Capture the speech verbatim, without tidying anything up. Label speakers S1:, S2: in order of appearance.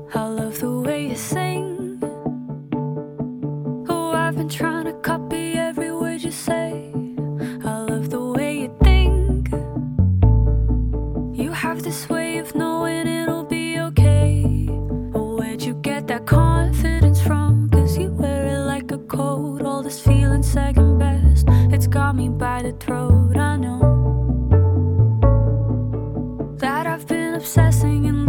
S1: I love the way you sing. Oh, I've been trying to copy every word you say. I love the way you think. You have this way of knowing it'll be okay. Oh, where'd you get that confidence from? Cause you wear it like a coat. All this feeling second best, it's got me by the throat. I know that I've been obsessing and